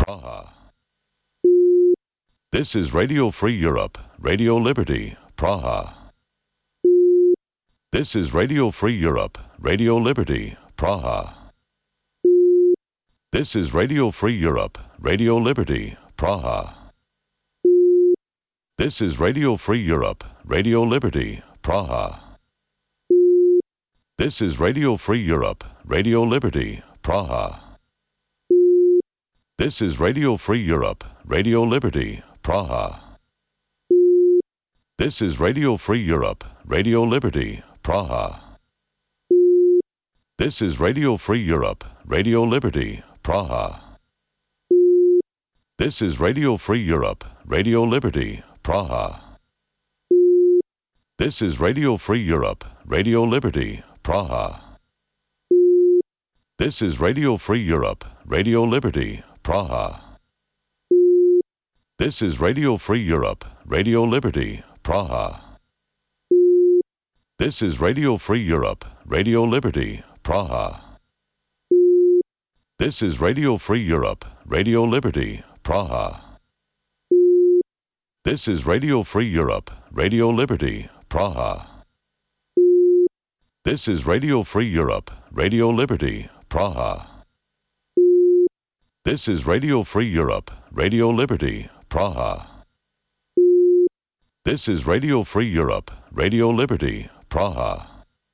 Praha. This is Radio Free Europe, Radio Liberty, Praha. This is Radio Free Europe, Radio Liberty, Praha. This is Radio Free Europe, Radio Liberty, Praha. This is Radio Free Europe, Radio Liberty, Praha. This is Radio Free Europe, Radio Liberty, Praha. This is Radio Free Europe, Radio Liberty, Praha. This is Radio Free Europe, Radio Liberty, Praha. This is Radio Free Europe, Radio Liberty, Praha. This is Radio Free Europe, Radio Liberty, Praha. This is Radio Free Europe, Radio Liberty, Praha. This is Radio Free Europe, Radio Liberty, Praha. This is Radio Free Europe, Radio Liberty, Praha. This is Radio Free Europe, Radio Liberty, Praha. This is Radio Free Europe, Radio Liberty, Praha. This is Radio Free Europe, Radio Liberty, Praha. This is Radio Free Europe, Radio Liberty, Praha. This is Radio Free Europe, Radio Liberty, Praha. This is Radio Free Europe, Radio Liberty, Praha.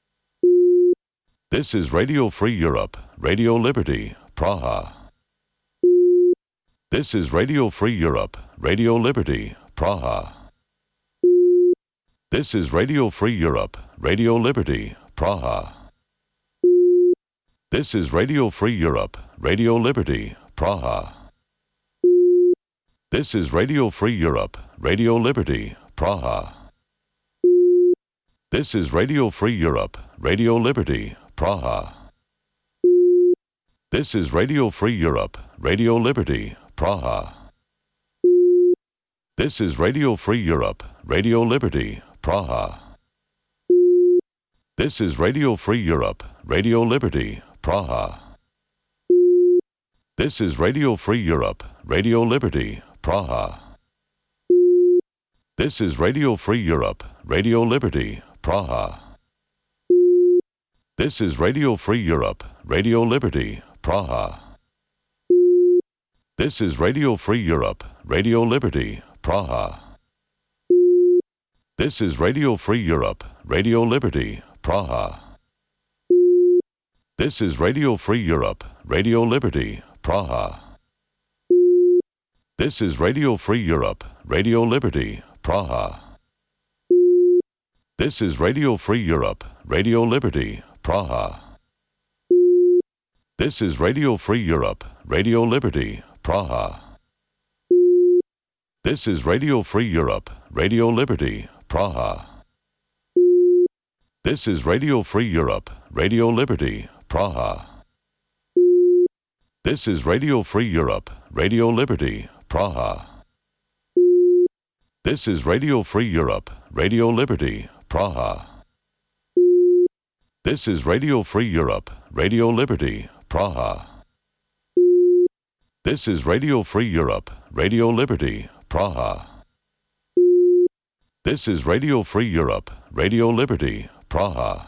This is Radio Free Europe, Radio Liberty, Praha. This is Radio Free Europe, Radio Liberty, Praha. This is Radio Free Europe, Radio Liberty, Praha. This is Radio Free Europe, Radio Liberty, Praha. This is Radio Free Europe, Radio Liberty, Praha. This is Radio Free Europe, Radio Liberty, Praha. This is Radio Free Europe, Radio Liberty, Praha. This is Radio Free Europe, Radio Liberty, Praha. This is Radio Free Europe, Radio Liberty, Praha. This is Radio Free Europe, Radio Liberty, Praha. This is Radio Free Europe, Radio Liberty, Praha. This is Radio Free Europe, Radio Liberty, Praha. This is Radio Free Europe, Radio Liberty, Praha. This is Radio Free Europe, Radio Liberty, Praha. This is Radio Free Europe, Radio Liberty, Praha. This is Radio Free Europe, Radio Liberty, Praha. This is Radio Free Europe, Radio Liberty, Praha. This is Radio Free Europe, Radio Liberty, Praha. This is Radio Free Europe, Radio Liberty, Praha. This is Radio Free Europe, Radio Liberty, Praha. This is Radio Free Europe, Radio Liberty, Praha. This is Radio Free Europe, Radio Liberty, Praha. This is Radio Free Europe, Radio Liberty, Praha. This is Radio Free Europe, Radio Liberty, Praha. This is Radio Free Europe, Radio Liberty, Praha.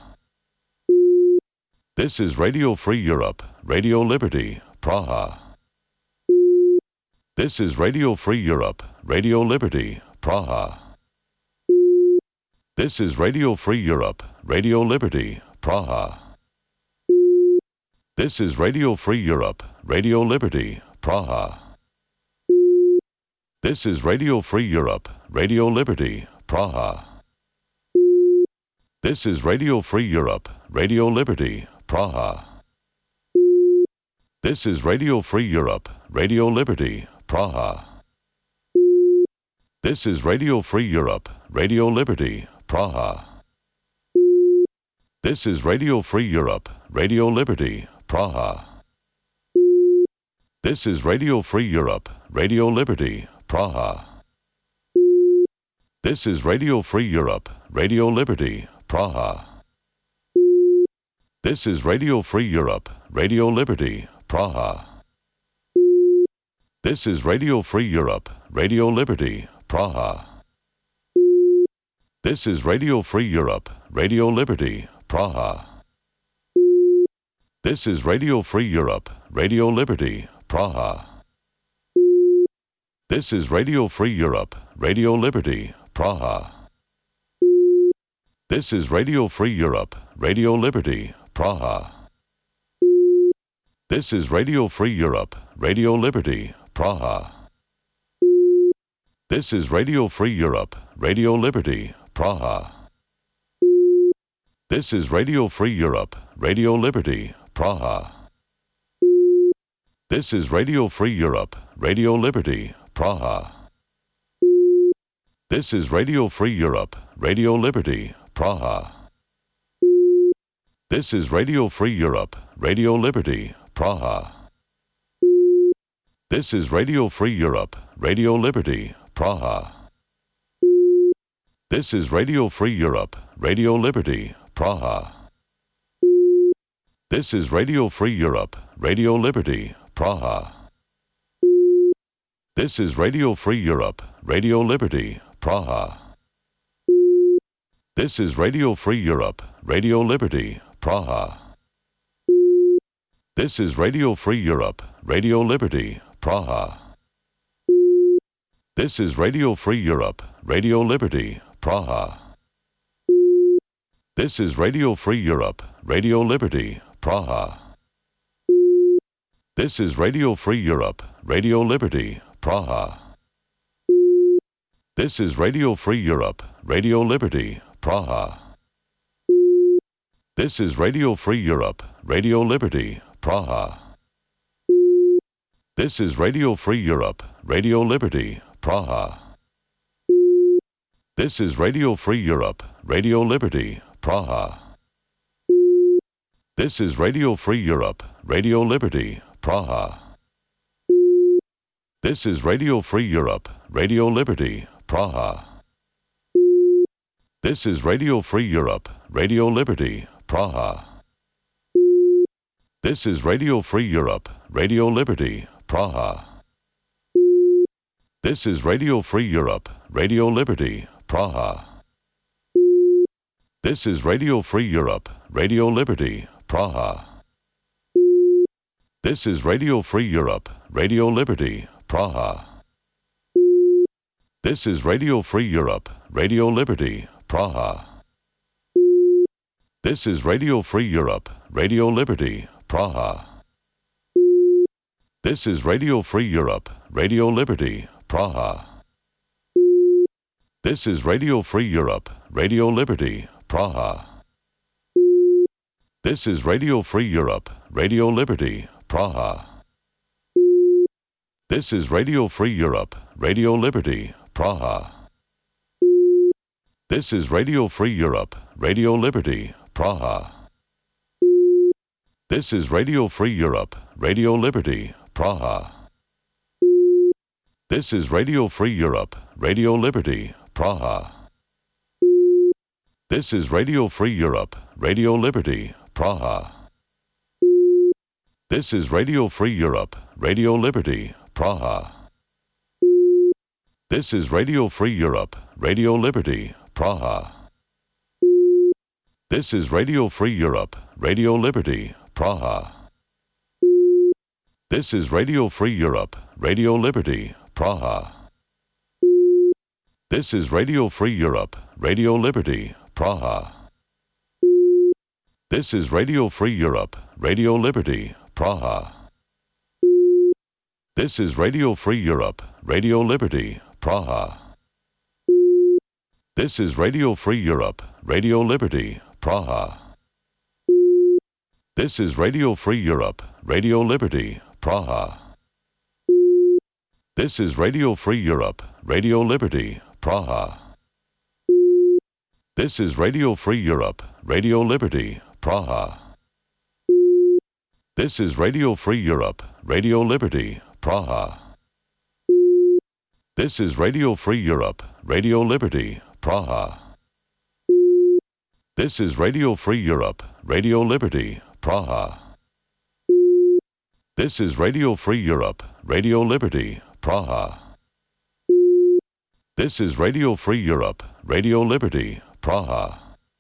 This is Radio Free Europe, Radio Liberty, Praha. This is Radio Free Europe, Radio Liberty, Praha. This is Radio Free Europe, Radio Liberty, Praha. This is Radio Free Europe, Radio Liberty, Praha. This is Radio Free Europe, Radio Liberty, Praha. This is Radio Free Europe, Radio Liberty, Praha. This is Radio Free Europe, Radio Liberty, Praha. This is Radio Free Europe, Radio Liberty, Praha. This is Radio Free Europe, Radio Liberty, Praha. This is Radio Free Europe, Radio Liberty, Praha. This is Radio Free Europe, Radio Liberty, Praha. This is Radio Free Europe, Radio Liberty, Praha. This is Radio Free Europe, Radio Liberty, Praha. This is Radio Free Europe, Radio Liberty, Praha. This is Radio Free Europe, Radio Liberty, Praha. This is Radio Free Europe, Radio Liberty, Praha. This is Radio Free Europe, Radio Liberty, Praha. This is Radio Free Europe, Radio Liberty, Praha. This is Radio Free Europe, Radio Liberty, Praha. This is Radio Free Europe, Radio Liberty, Praha. This is Radio Free Europe, Radio Liberty, Praha. This is Radio Free Europe, Radio Liberty, Praha. This is Radio Free Europe, Radio Liberty, Praha. This is Radio Free Europe, Radio Liberty, Praha. This is Radio Free Europe, Radio Liberty, Praha. This is Radio Free Europe, Radio Liberty, Praha. This is Radio Free Europe, Radio Liberty, Praha. This is Radio Free Europe, Radio Liberty, Praha. This is Radio Free Europe, Radio Liberty, Praha. This is Radio Free Europe, Radio Liberty, Praha. This is Radio Free Europe, Radio Liberty, Praha. This is Radio Free Europe, Radio Liberty, Praha. This is Radio Free Europe, Radio Liberty, Praha. This is Radio Free Europe, Radio Liberty, Praha. This is Radio Free Europe, Radio Liberty, Praha. This is Radio Free Europe, Radio Liberty, Praha. This is Radio Free Europe, Radio Liberty, Praha. This is Radio Free Europe, Radio Liberty, Praha. This is Radio Free Europe, Radio Liberty, Praha. This is Radio Free Europe, Radio Liberty, Praha. This is Radio Free Europe, Radio Liberty, Praha. This is Radio Free Europe, Radio Liberty, Praha. This is Radio Free Europe, Radio Liberty, Praha. This is Radio Free Europe, Radio Liberty, Praha. This is Radio Free Europe, Radio Liberty, Praha. This is Radio Free Europe, Radio Liberty, Praha. This is Radio Free Europe, Radio Liberty, Praha. This is Radio Free Europe, Radio Liberty, Praha. This is Radio Free Europe, Radio Liberty, Praha. This is Radio Free Europe, Radio Liberty, Praha. This is Radio Free Europe, Radio Liberty, Praha. This is Radio Free Europe, Radio Liberty, Praha. This is Radio Free Europe, Radio Liberty, Praha. This is Radio Free Europe, Radio Liberty, Praha. This is Radio Free Europe, Radio Liberty, Praha. This is Radio Free Europe, Radio Liberty, Praha. This is Radio Free Europe, Radio Liberty, Praha. This is Radio Free Europe, Radio Liberty, Praha. This is Radio Free Europe, Radio Liberty, Praha. This is Radio Free Europe, Radio Liberty, Praha. This is Radio Free Europe, Radio Liberty, Praha. This is Radio Free Europe, Radio Liberty, Praha. This is Radio Free Europe, Radio Liberty, Praha. This is Radio Free Europe, Radio Liberty, Praha. This is Radio Free Europe, Radio Liberty, Praha. This is Radio Free Europe, Radio Liberty, Praha. This is Radio Free Europe, Radio Liberty, Praha. This is Radio Free Europe, Radio Liberty, Praha. This is Radio Free Europe, Radio Liberty, Praha.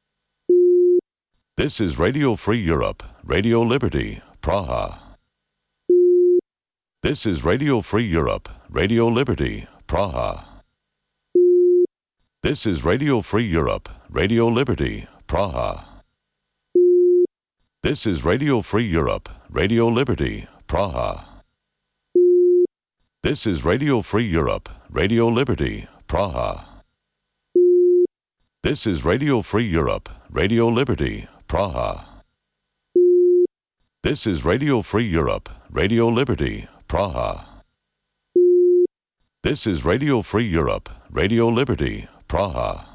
This is Radio Free Europe, Radio Liberty, Praha. This is Radio Free Europe, Radio Liberty, Praha. This is Radio Free Europe, Radio Liberty, Praha. This is Radio Free Europe, Radio Liberty, Praha. This is Radio Free Europe, Radio Liberty, Praha. This is Radio Free Europe, Radio Liberty, Praha. This is Radio Free Europe, Radio Liberty, Praha. This is Radio Free Europe, Radio Liberty, Praha.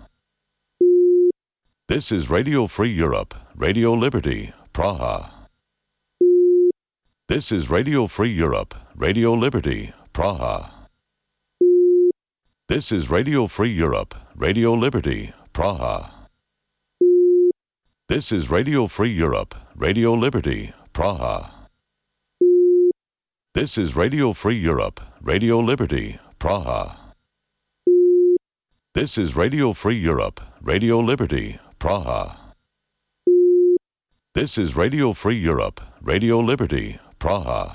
This is Radio Free Europe, Radio Liberty, Praha. This is Radio Free Europe, Radio Liberty, Praha. This is Radio Free Europe, Radio Liberty, Praha. This is Radio Free Europe, Radio Liberty, Praha. This is Radio Free Europe, Radio Liberty, Praha. This is Radio Free Europe, Radio Liberty, Praha. This is Radio Free Europe, Radio Liberty, Praha.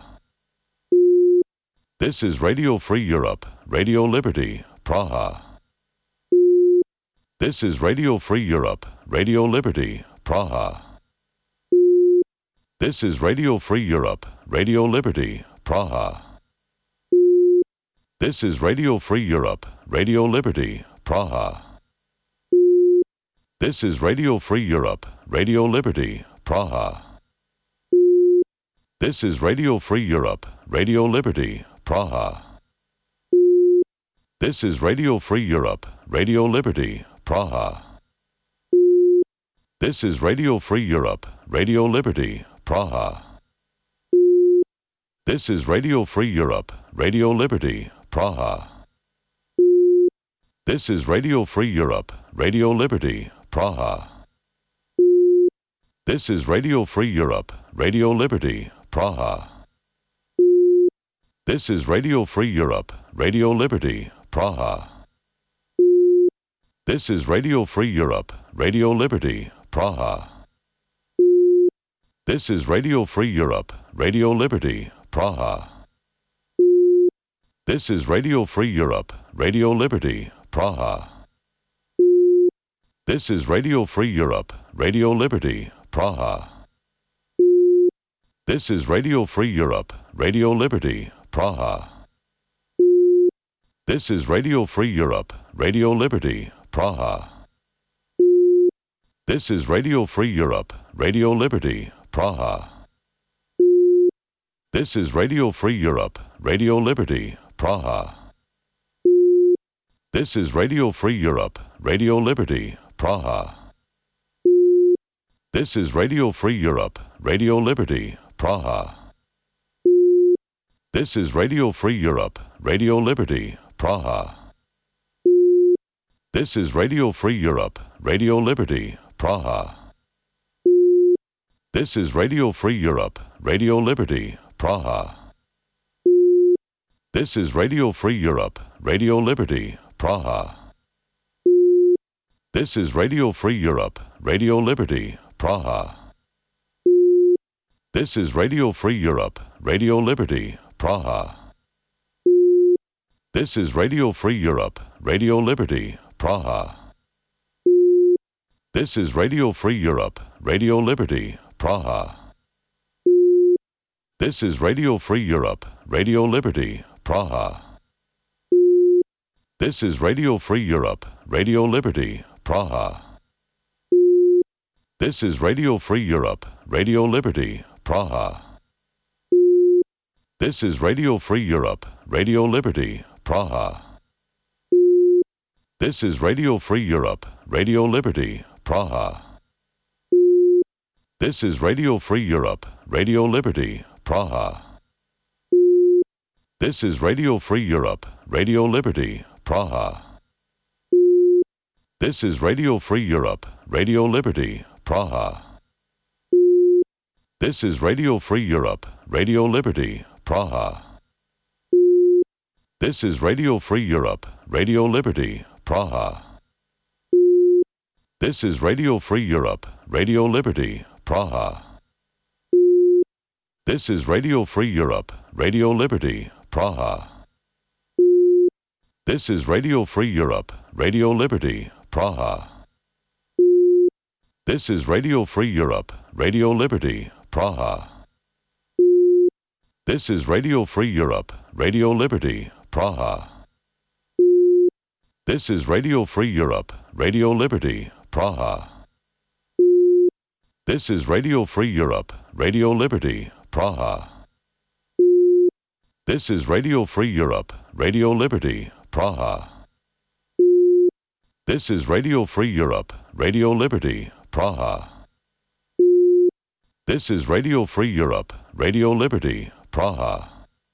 This is Radio Free Europe, Radio Liberty, Praha. This is Radio Free Europe, Radio Liberty, Praha. This is Radio Free Europe, Radio Liberty, Praha. This is Radio Free Europe, Radio Liberty, Praha. This is Radio Free Europe, Radio Liberty, Praha. This is Radio Free Europe, Radio Liberty, Praha. This is Radio Free Europe, Radio Liberty, Praha. This is Radio Free Europe, Radio Liberty, Praha. This is Radio Free Europe, Radio Liberty, Praha. This is Radio Free Europe, Radio Liberty, Praha. This is Radio Free Europe, Radio Liberty, Praha. This is Radio Free Europe, Radio Liberty, Praha. This is Radio Free Europe, Radio Liberty, Praha. This is Radio Free Europe, Radio Liberty, Praha. This is Radio Free Europe, Radio Liberty, Praha. This is Radio Free Europe, Radio Liberty, Praha. This is Radio Free Europe, Radio Liberty, Praha. This is Radio Free Europe, Radio Liberty, Praha. This is Radio Free Europe, Radio Liberty, Praha. This is Radio Free Europe, Radio Liberty, Praha. This is Radio Free Europe, Radio Liberty, Praha. This is Radio Free Europe, Radio Liberty, Praha. This is Radio Free Europe, Radio Liberty, Praha. This is Radio Free Europe, Radio Liberty, Praha. This is Radio Free Europe, Radio Liberty, Praha. This is Radio Free Europe, Radio Liberty, Praha. This is Radio Free Europe, Radio Liberty, Praha. This is Radio Free Europe, Radio Liberty, Praha. This is Radio Free Europe, Radio Liberty, Praha. This is Radio Free Europe, Radio Liberty, Praha. This is Radio Free Europe, Radio Liberty, Praha. This is Radio Free Europe, Radio Liberty, Praha. This is Radio Free Europe, Radio Liberty, Praha. This is Radio Free Europe, Radio Liberty, Praha. This is Radio Free Europe, Radio Liberty, Praha. This is Radio Free Europe, Radio Liberty, Praha. This is Radio Free Europe, Radio Liberty, Praha. This is Radio Free Europe, Radio Liberty, Praha. This is Radio Free Europe, Radio Liberty, Praha. This is Radio Free Europe, Radio Liberty, Praha. This is Radio Free Europe, Radio Liberty, Praha. This is Radio Free Europe, Radio Liberty, Praha. This is Radio Free Europe, Radio Liberty, Praha. This is Radio Free Europe, Radio Liberty, Praha. This is Radio Free Europe, Radio Liberty, Praha. This is Radio Free Europe, Radio Liberty, Praha. This is Radio Free Europe, Radio Liberty, Praha. This is Radio Free Europe, Radio Liberty, Praha. This is Radio Free Europe, Radio Liberty, Praha. This is Radio Free Europe, Radio Liberty, Praha.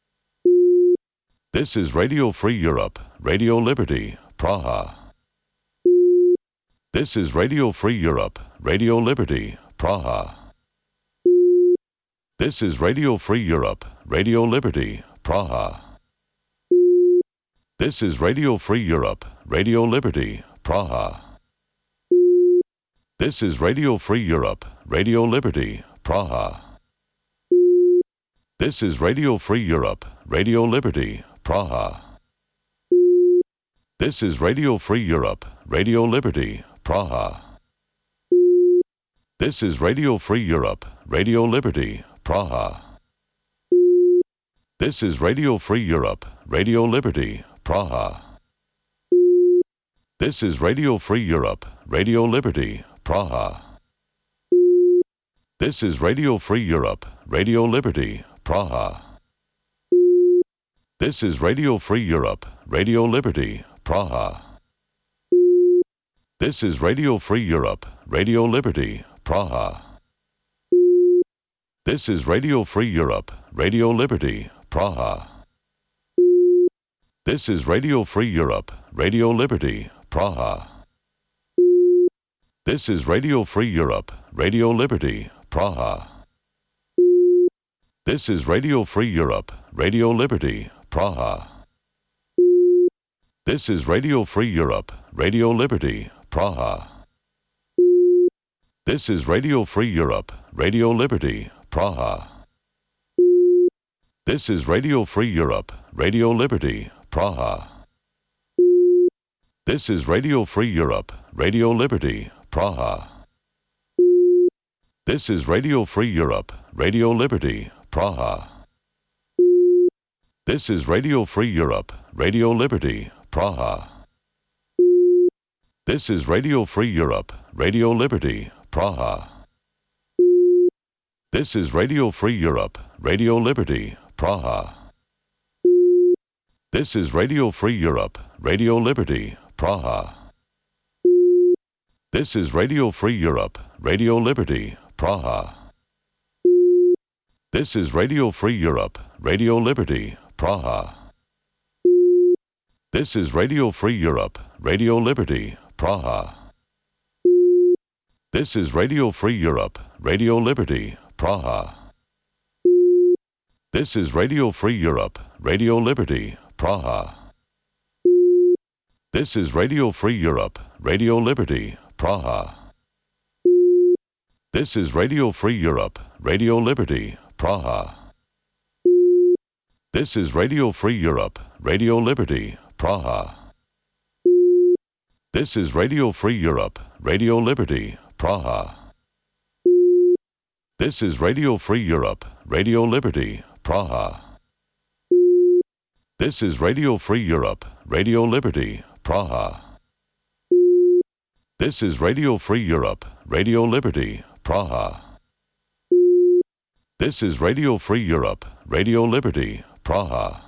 This is Radio Free Europe, Radio Liberty, Praha. This is Radio Free Europe, Radio Liberty, Praha. This is Radio Free Europe, Radio Liberty, Praha. This is Radio Free Europe, Radio Liberty, Praha. This is Radio Free Europe, Radio Liberty, Praha. This is Radio Free Europe, Radio Liberty, Praha. This is Radio Free Europe, Radio Liberty, Praha. This is Radio Free Europe, Radio Liberty, Praha. This is Radio Free Europe, Radio Liberty, Praha. This is Radio Free Europe, Radio Liberty, Praha. This is Radio Free Europe, Radio Liberty, Praha. This is Radio Free Europe, Radio Liberty, Praha. This is Radio Free Europe, Radio Liberty, Praha. This is Radio Free Europe, Radio Liberty, Praha. This is Radio Free Europe, Radio Liberty, Praha. This is Radio Free Europe, Radio Liberty, Praha. This is Radio Free Europe, Radio Liberty, Praha. This is Radio Free Europe, Radio Liberty, Praha. This is Radio Free Europe, Radio Liberty, Praha. This is Radio Free Europe, Radio Liberty, Praha. This is Radio Free Europe, Radio Liberty, Praha. This is Radio Free Europe, Radio Liberty, Praha. This is Radio Free Europe, Radio Liberty, Praha. This is Radio Free Europe, Radio Liberty, Praha. This is Radio Free Europe, Radio Liberty, Praha. This is Radio Free Europe, Radio Liberty, Praha. This is Radio Free Europe, Radio Liberty, Praha. This is Radio Free Europe, Radio Liberty, Praha. This is Radio Free Europe, Radio Liberty, Praha. This is Radio Free Europe, Radio Liberty, Praha. This is Radio Free Europe, Radio Liberty, Praha. This is Radio Free Europe, Radio Liberty, Praha. This is Radio Free Europe, Radio Liberty, Praha. This is Radio Free Europe, Radio Liberty, Praha. This is Radio Free Europe, Radio Liberty, Praha. This is Radio Free Europe, Radio Liberty, Praha. This is Radio Free Europe, Radio Liberty, Praha. This is Radio Free Europe, Radio Liberty, Praha. This is Radio Free Europe, Radio Liberty, Praha.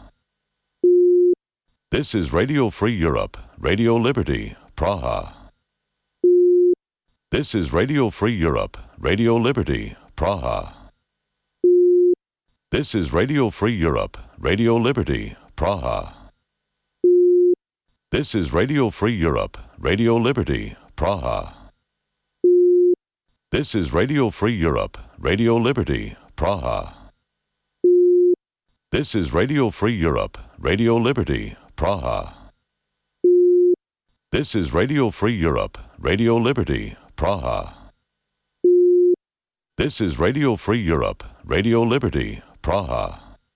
This is Radio Free Europe, Radio Liberty, Praha. This is Radio Free Europe, Radio Liberty, Praha. This is Radio Free Europe, Radio Liberty, Praha. This is Radio Free Europe, Radio Liberty, Praha. This is Radio Free Europe, Radio Liberty, Praha. This is Radio Free Europe, Radio Liberty, Praha. This is Radio Free Europe, Radio Liberty, Praha. This is Radio Free Europe, Radio Liberty, Praha.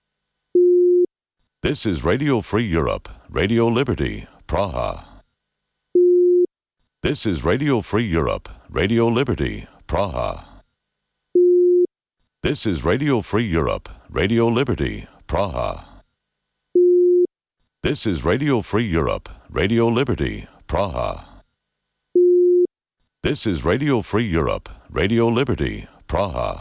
This is Radio Free Europe, Radio Liberty, Praha. This is Radio Free Europe, Radio Liberty, Praha. This is Radio Free Europe, Radio Liberty, Praha. This is Radio Free Europe, Radio Liberty, Praha. This is Radio Free Europe, Radio Liberty, Praha.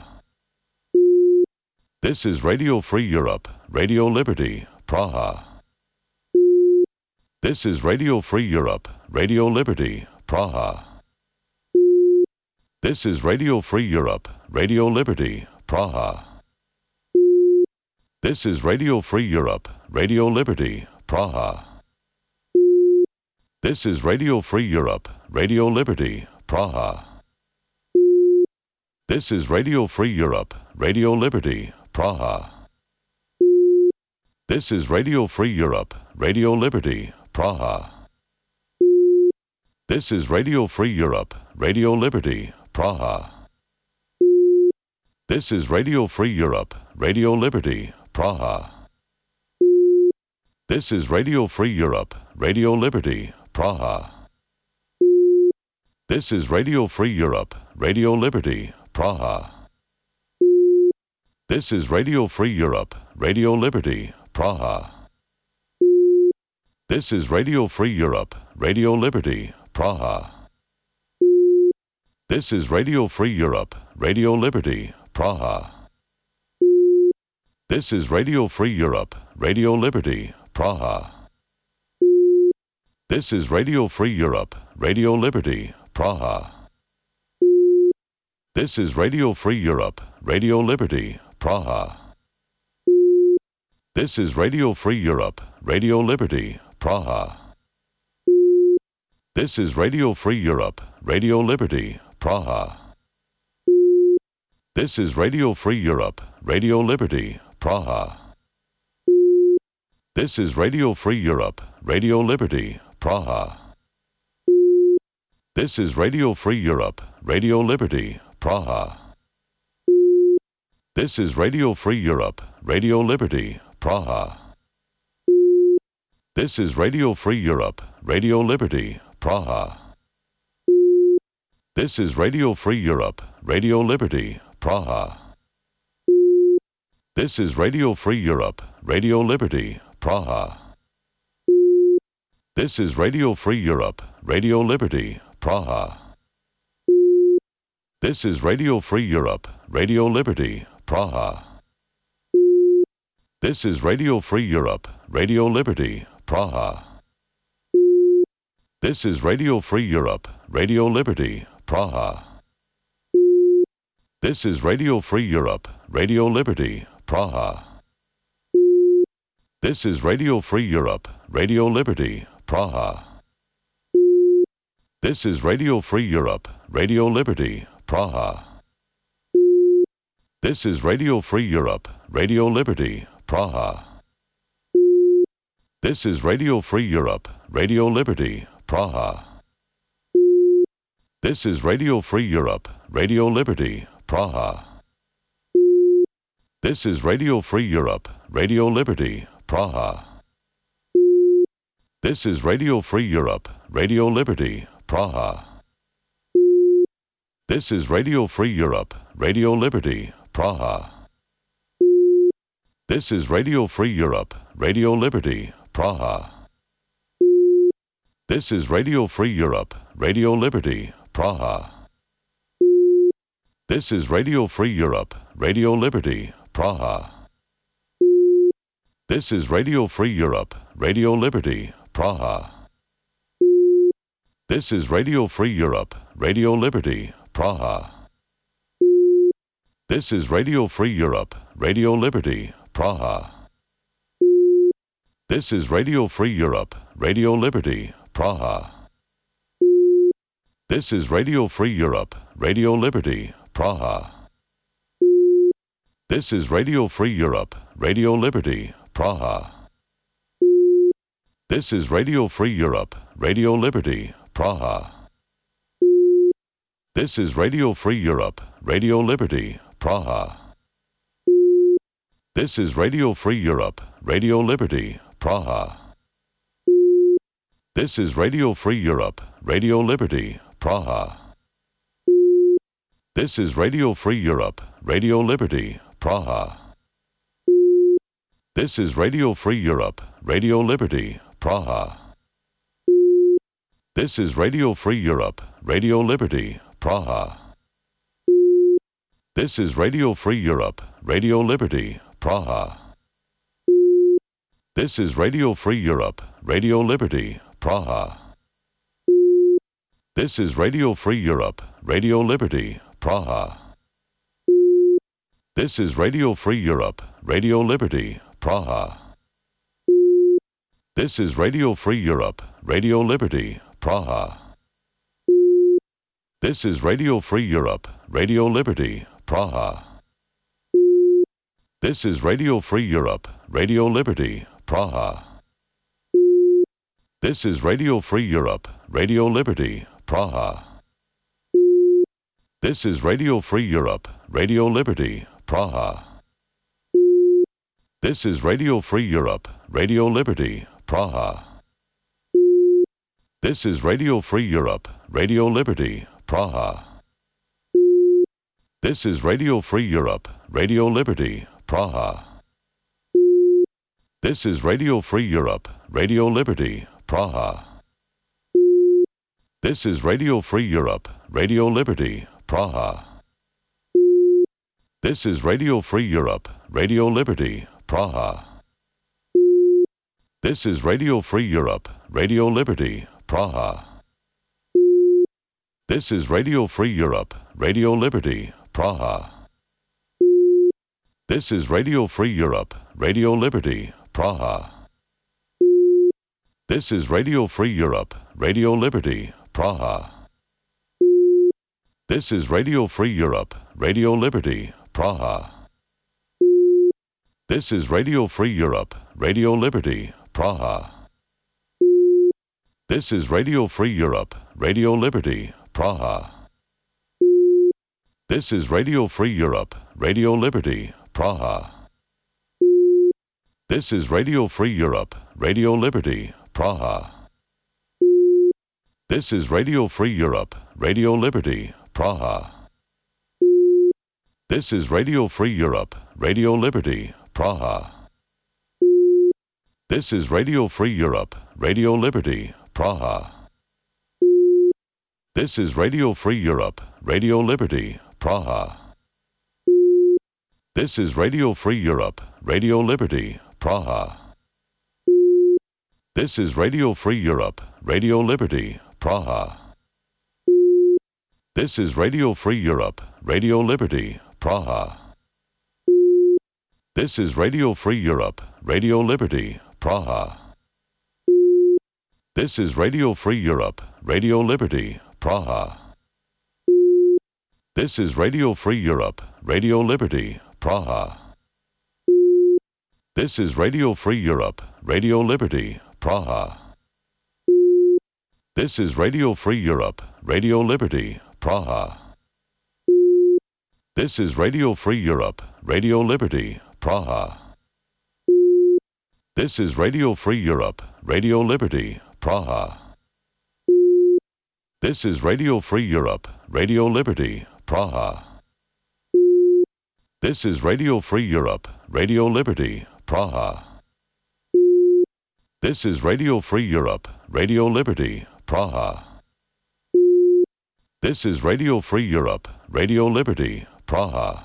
This is Radio Free Europe, Radio Liberty, Praha. This is Radio Free Europe, Radio Liberty, Praha. This is Radio Free Europe, Radio Liberty, Praha. This is Radio Free Europe, Radio Liberty, Praha. This is Radio Free Europe, Radio Liberty, Praha. This is Radio Free Europe, Radio Liberty, Praha. This is Radio Free Europe, Radio Liberty, Praha. This is Radio Free Europe, Radio Liberty, Praha. This is Radio Free Europe, Radio Liberty, Praha. This is Radio Free Europe, Radio Liberty, Praha. This is Radio Free Europe, Radio Liberty, Praha. This is Radio Free Europe, Radio Liberty, Praha. This is Radio Free Europe, Radio Liberty, Praha. This is Radio Free Europe, Radio Liberty, Praha. This is Radio Free Europe, Radio Liberty, Praha. This is Radio Free Europe, Radio Liberty, Praha. This is Radio Free Europe, Radio Liberty, Praha. This is Radio Free Europe, Radio Liberty, Praha. This is Radio Free Europe, Radio Liberty, Praha. This is Radio Free Europe, Radio Liberty, Praha. This is Radio Free Europe, Radio Liberty, Praha. This is Radio Free Europe, Radio Liberty, Praha. This is Radio Free Europe, Radio Liberty, Praha. This is Radio Free Europe, Radio Liberty, Praha. This is Radio Free Europe, Radio Liberty, Praha. This is Radio Free Europe, Radio Liberty, Praha. This is Radio Free Europe, Radio Liberty, Praha. This is Radio Free Europe, Radio Liberty, Praha. This is Radio Free Europe, Radio Liberty, Praha. This is Radio Free Europe, Radio Liberty, Praha. This is Radio Free Europe, Radio Liberty, Praha. This is Radio Free Europe, Radio Liberty, Praha. This is Radio Free Europe, Radio Liberty, Praha. This is Radio Free Europe, Radio Liberty, Praha. This is Radio Free Europe, Radio Liberty, Praha. This is Radio Free Europe, Radio Liberty, Praha. This is Radio Free Europe, Radio Liberty, Praha. This is Radio Free Europe, Radio Liberty, Praha. This is Radio Free Europe, Radio Liberty, Praha. This is Radio Free Europe, Radio Liberty, Praha. This is Radio Free Europe, Radio Liberty, Praha. This is Radio Free Europe, Radio Liberty, Praha. This is Radio Free Europe, Radio Liberty, Praha. This is Radio Free Europe, Radio Liberty, Praha. This is Radio Free Europe, Radio Liberty, Praha. This is Radio Free Europe, Radio Liberty, Praha. This is Radio Free Europe, Radio Liberty, Praha. This is Radio Free Europe, Radio Liberty, Praha. This is Radio Free Europe, Radio Liberty, Praha. This is Radio Free Europe, Radio Liberty, Praha. This is Radio Free Europe, Radio Liberty, Praha. This is Radio Free Europe, Radio Liberty, Praha. This is Radio Free Europe, Radio Liberty, Praha. This is Radio Free Europe, Radio Liberty, Praha. This is Radio Free Europe, Radio Liberty, Praha. This is Radio Free Europe, Radio Liberty, Praha. This is Radio Free Europe, Radio Liberty, Praha. This is Radio Free Europe, Radio Liberty, Praha. This is Radio Free Europe, Radio Liberty, Praha. This is Radio Free Europe, Radio Liberty, Praha. This is Radio Free Europe, Radio Liberty, Praha. This is Radio Free Europe, Radio Liberty, Praha. This is Radio Free Europe, Radio Liberty, Praha. This is Radio Free Europe, Radio Liberty, Praha. This is Radio Free Europe, Radio Liberty, Praha. This is Radio Free Europe, Radio Liberty, Praha. This is Radio Free Europe, Radio Liberty, Praha. This is Radio Free Europe, Radio Liberty, Praha. This is Radio Free Europe, Radio Liberty, Praha. This is Radio Free Europe, Radio Liberty, Praha. This is Radio Free Europe, Radio Liberty, Praha. This is Radio Free Europe, Radio Liberty, Praha. This is Radio Free Europe, Radio Liberty, Praha. This is Radio Free Europe, Radio Liberty, Praha. This is Radio Free Europe, Radio Liberty, Praha. This is Radio Free Europe, Radio Liberty, Praha. This is Radio Free Europe, Radio Liberty, Praha. This is Radio Free Europe, Radio Liberty, Praha. This is Radio Free Europe, Radio Liberty, Praha. This is Radio Free Europe, Radio Liberty, Praha. This is Radio Free Europe, Radio Liberty, Praha. This is Radio Free Europe, Radio Liberty, Praha. This is Radio Free Europe, Radio Liberty, Praha. This is Radio Free Europe, Radio Liberty, Praha. This is Radio Free Europe, Radio Liberty, Praha. This is Radio Free Europe, Radio Liberty, Praha. This is Radio Free Europe, Radio Liberty, Praha. This is Radio Free Europe, Radio Liberty, Praha. This is Radio Free Europe, Radio Liberty, Praha. This is Radio Free Europe, Radio Liberty, Praha. This is Radio Free Europe, Radio Liberty, Praha. This is Radio Free Europe, Radio Liberty, Praha. This is Radio Free Europe, Radio Liberty, Praha. This is Radio Free Europe, Radio Liberty, Praha. This is Radio Free Europe, Radio Liberty, Praha. This is Radio Free Europe, Radio Liberty, Praha. This is Radio Free Europe, Radio Liberty, Praha.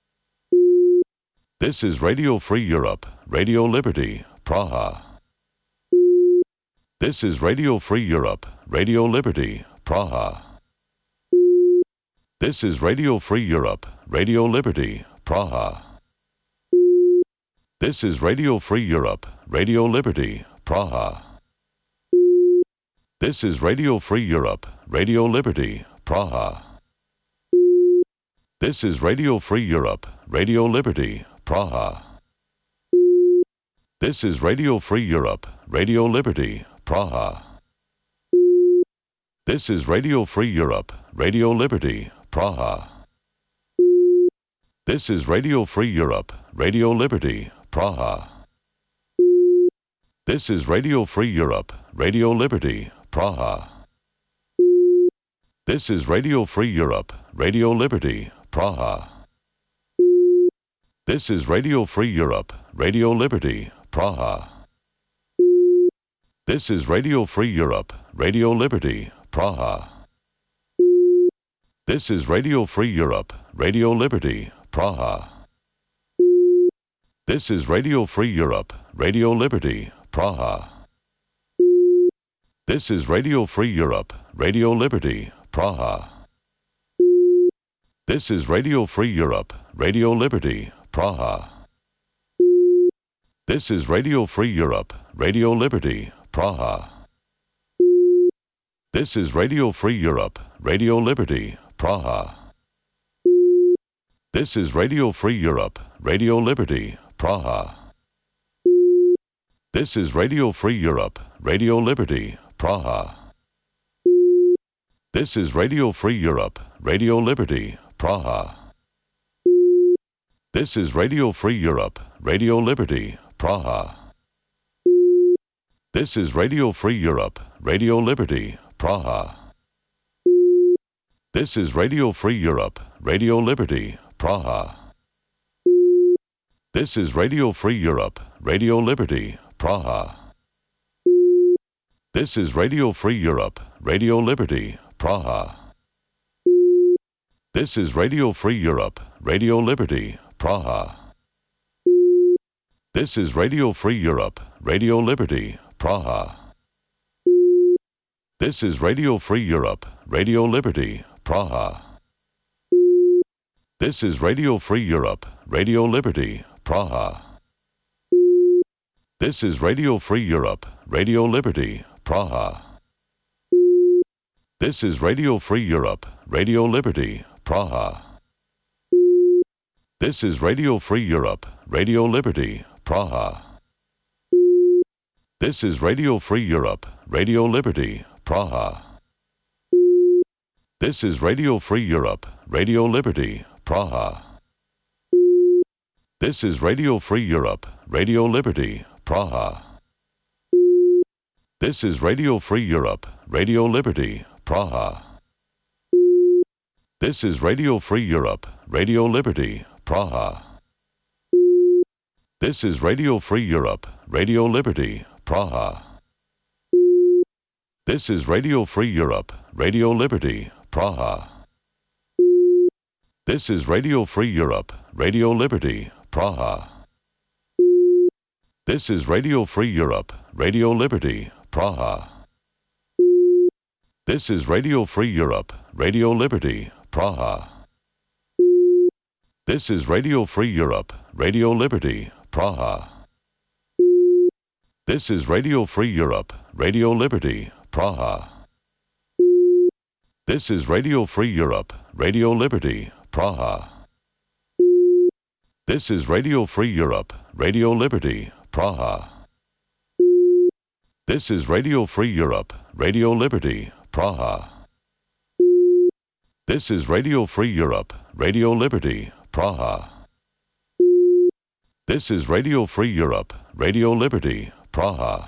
This is Radio Free Europe, Radio Liberty, Praha. This is Radio Free Europe, Radio Liberty, Praha. This is Radio Free Europe, Radio Liberty, Praha. This is Radio Free Europe, Radio Liberty, Praha. This is Radio Free Europe, Radio Liberty, Praha. This is Radio Free Europe, Radio Liberty, Praha. This is Radio Free Europe, Radio Liberty, Praha. This is Radio Free Europe, Radio Liberty, Praha. This is Radio Free Europe, Radio Liberty, Praha. This is Radio Free Europe, Radio Liberty, Praha. This is Radio Free Europe, Radio Liberty, Praha. This is Radio Free Europe, Radio Liberty, Praha. This is Radio Free Europe, Radio Liberty, Praha. This is Radio Free Europe, Radio Liberty, Praha. This is Radio Free Europe, Radio Liberty, Praha. This is Radio Free Europe, Radio Liberty, Praha. This is Radio Free Europe, Radio Liberty, Praha. This is Radio Free Europe, Radio Liberty, Praha. This is Radio Free Europe, Radio Liberty, Praha. This is Radio Free Europe, Radio Liberty, Praha. This is Radio Free Europe, Radio Liberty, Praha. This is Radio Free Europe, Radio Liberty, Praha. This is Radio Free Europe, Radio Liberty, Praha. This is Radio Free Europe, Radio Liberty, Praha. This is Radio Free Europe, Radio Liberty, Praha. This is Radio Free Europe, Radio Liberty, Praha. This is Radio Free Europe, Radio Liberty, Praha. This is Radio Free Europe, Radio Liberty, Praha. This is Radio Free Europe, Radio Liberty, Praha. This is Radio Free Europe, Radio Liberty, Praha. This is Radio Free Europe, Radio Liberty, Praha. This is Radio Free Europe, Radio Liberty, Praha. This is Radio Free Europe, Radio Liberty, Praha. This is Radio Free Europe, Radio Liberty, Praha. This is Radio Free Europe, Radio Liberty, Praha. This is Radio Free Europe, Radio Liberty, Praha. This is Radio Free Europe, Radio Liberty, Praha. This is Radio Free Europe, Radio Liberty, Praha. This is Radio Free Europe, Radio Liberty, Praha. This is Radio Free Europe, Radio Liberty, Praha. This is Radio Free Europe, Radio Liberty, Praha. This is Radio Free Europe, Radio Liberty, Praha. This is Radio Free Europe, Radio Liberty, Praha. This is Radio Free Europe, Radio Liberty, Praha. This is Radio Free Europe, Radio Liberty, Praha. This is Radio Free Europe, Radio Liberty, Praha. This is Radio Free Europe, Radio Liberty, Praha. This is Radio Free Europe, Radio Liberty, Praha. This is Radio Free Europe, Radio Liberty, Praha. This is Radio Free Europe, Radio Liberty, Praha. This is Radio Free Europe, Radio Liberty, Praha.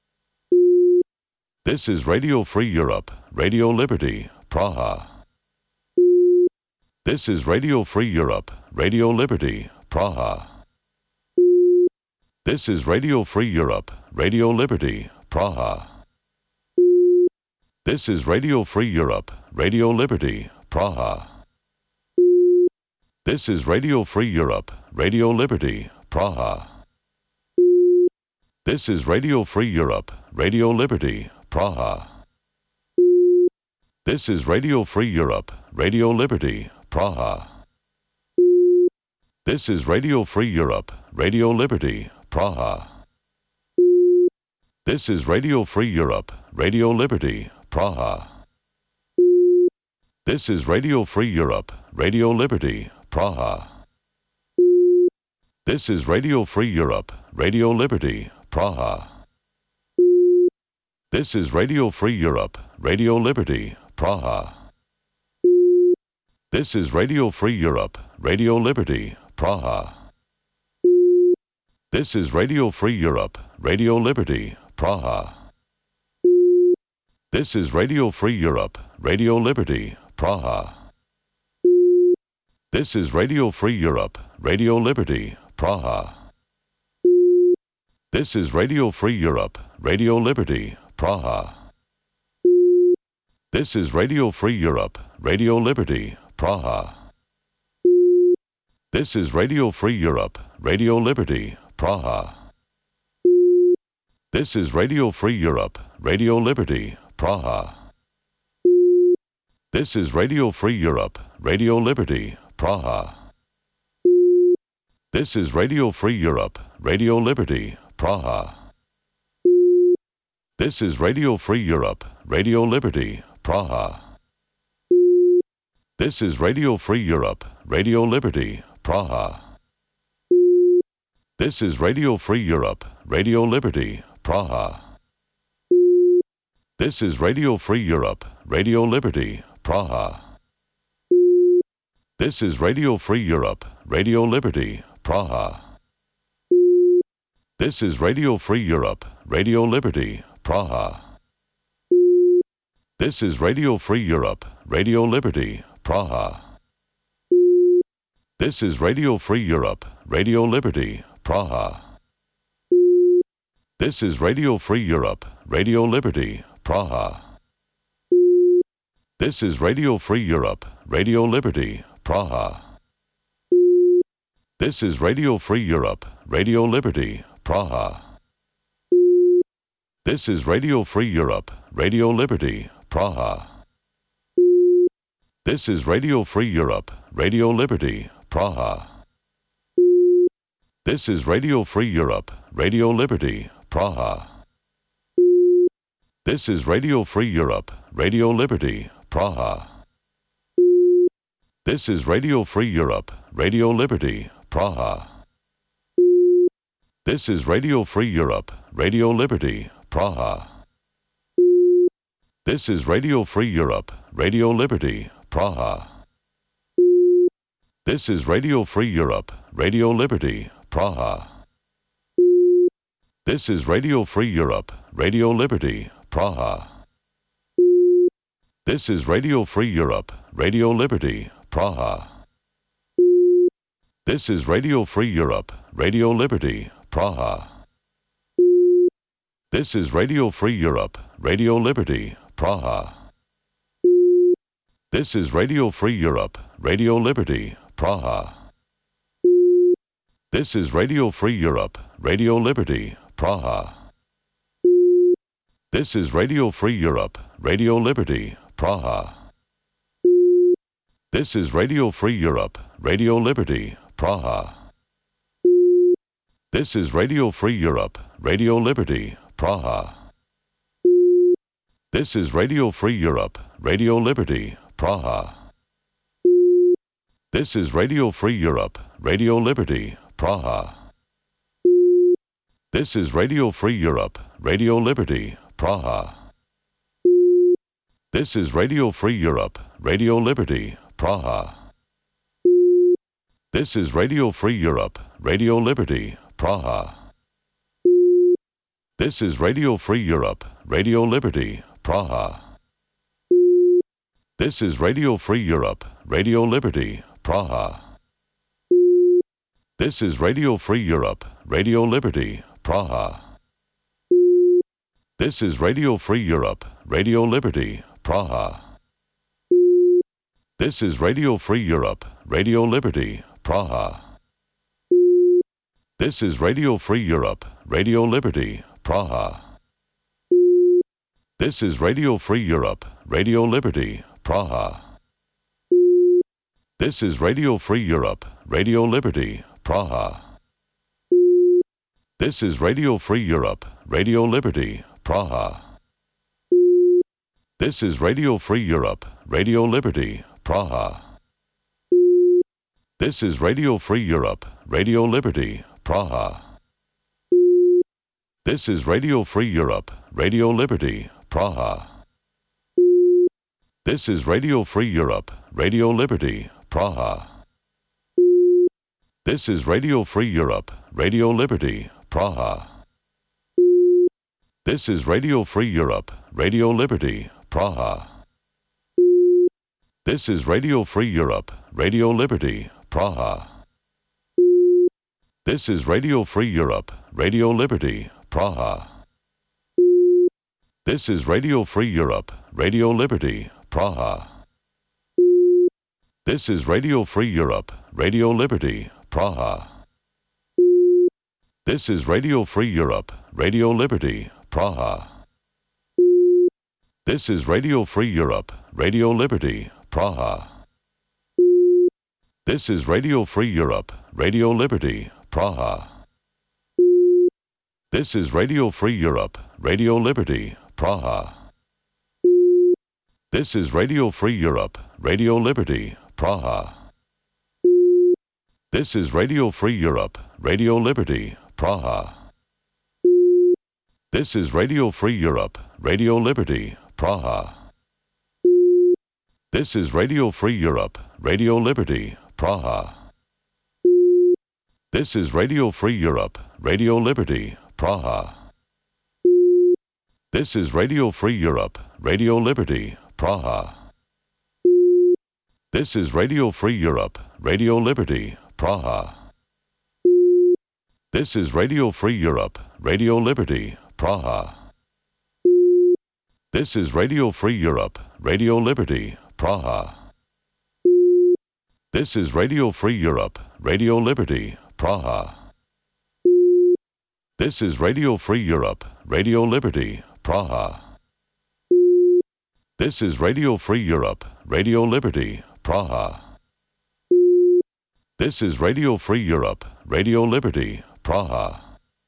This is Radio Free Europe, Radio Liberty, Praha. This is Radio Free Europe, Radio Liberty, Praha. This is Radio Free Europe, Radio Liberty, Praha. This is Radio Free Europe, Radio Liberty, Praha. This is Radio Free Europe, Radio Liberty, Praha. This is Radio Free Europe, Radio Liberty, Praha. This is Radio Free Europe, Radio Liberty, Praha. This is Radio Free Europe, Radio Liberty, Praha. This is Radio Free Europe, Radio Liberty, Praha. This is Radio Free Europe, Radio Liberty, Praha. This is Radio Free Europe, Radio Liberty, Praha. This is Radio Free Europe, Radio Liberty, Praha. This is Radio Free Europe, Radio Liberty, Praha. This is Radio Free Europe, Radio Liberty, Praha. This is Radio Free Europe, Radio Liberty, Praha. This is Radio Free Europe, Radio Liberty, Praha. This is Radio Free Europe, Radio Liberty, Praha. This is Radio Free Europe, Radio Liberty, Praha. This is Radio Free Europe, Radio Liberty, Praha. This is Radio Free Europe, Radio Liberty, Praha. This is Radio Free Europe, Radio Liberty, Praha. This is Radio Free Europe, Radio Liberty, Praha. This is Radio Free Europe, Radio Liberty, Praha. This is Radio Free Europe, Radio Liberty, Praha. This is Radio Free Europe, Radio Liberty, Praha. This is Radio Free Europe, Radio Liberty, Praha. This is Radio Free Europe, Radio Liberty, Praha. This is Radio Free Europe, Radio Liberty, Praha. This is Radio Free Europe, Radio Liberty, Praha. This is Radio Free Europe, Radio Liberty, Praha. This is Radio Free Europe, Radio Liberty, Praha. This is Radio Free Europe, Radio Liberty, Praha. This is Radio Free Europe, Radio Liberty, Praha. This is Radio Free Europe, Radio Liberty, Praha. This is Radio Free Europe, Radio Liberty, Praha. This is Radio Free Europe, Radio Liberty, Praha. This is Radio Free Europe, Radio Liberty, Praha. This is Radio Free Europe, Radio Liberty, Praha. This is Radio Free Europe, Radio Liberty, Praha. This is Radio Free Europe, Radio Liberty, Praha. This is Radio Free Europe, Radio Liberty, Praha. This is Radio Free Europe, Radio Liberty, Praha. This is Radio Free Europe, Radio Liberty, Praha. This is Radio Free Europe, Radio Liberty, Praha. This is Radio Free Europe, Radio Liberty, Praha. This is Radio Free Europe, Radio Liberty, Praha. This is Radio Free Europe, Radio Liberty, Praha. This is Radio Free Europe, Radio Liberty, Praha. This is Radio Free Europe, Radio Liberty, Praha. This is Radio Free Europe, Radio Liberty, Praha. This is Radio Free Europe, Radio Liberty, Praha. This is Radio Free Europe, Radio Liberty, Praha. This is Radio Free Europe, Radio Liberty, Praha. This is Radio Free Europe, Radio Liberty, Praha. This is Radio Free Europe, Radio Liberty, Praha. This is Radio Free Europe, Radio Liberty, Praha. This is Radio Free Europe, Radio Liberty, Praha. This is Radio Free Europe, Radio Liberty, Praha. This is Radio Free Europe, Radio Liberty, Praha. This is Radio Free Europe, Radio Liberty, Praha. This is Radio Free Europe, Radio Liberty, Praha. This is Radio Free Europe, Radio Liberty, Praha. This is Radio Free Europe, Radio Liberty, Praha. This is Radio Free Europe, Radio Liberty, Praha. This is Radio Free Europe, Radio Liberty, Praha. This is Radio Free Europe, Radio Liberty, Praha. This is Radio Free Europe, Radio Liberty, Praha. This is Radio Free Europe, Radio Liberty, Praha. This is Radio Free Europe, Radio Liberty, Praha. This is Radio Free Europe, Radio Liberty, Praha. This is Radio Free Europe, Radio Liberty, Praha. This is Radio Free Europe, Radio Liberty, Praha. This is Radio Free Europe, Radio Liberty, Praha. This is Radio Free Europe, Radio Liberty, Praha. This is Radio Free Europe, Radio Liberty, Praha. This is Radio Free Europe, Radio Liberty, Praha. This is Radio Free Europe, Radio Liberty, Praha. This is Radio Free Europe, Radio Liberty, Praha. This is Radio Free Europe, Radio Liberty, Praha. This is Radio Free Europe, Radio Liberty, Praha. This is Radio Free Europe, Radio Liberty, Praha. This is Radio Free Europe, Radio Liberty, Praha. This is Radio Free Europe, Radio Liberty, Praha. This is Radio Free Europe, Radio Liberty, Praha. This is Radio Free Europe, Radio Liberty, Praha. This is Radio Free Europe, Radio Liberty, Praha. This is Radio Free Europe, Radio Liberty, Praha. This is Radio Free Europe, Radio Liberty, Praha. This is Radio Free Europe, Radio Liberty, Praha. This is Radio Free Europe, Radio Liberty, Praha. This is Radio Free Europe, Radio Liberty, Praha.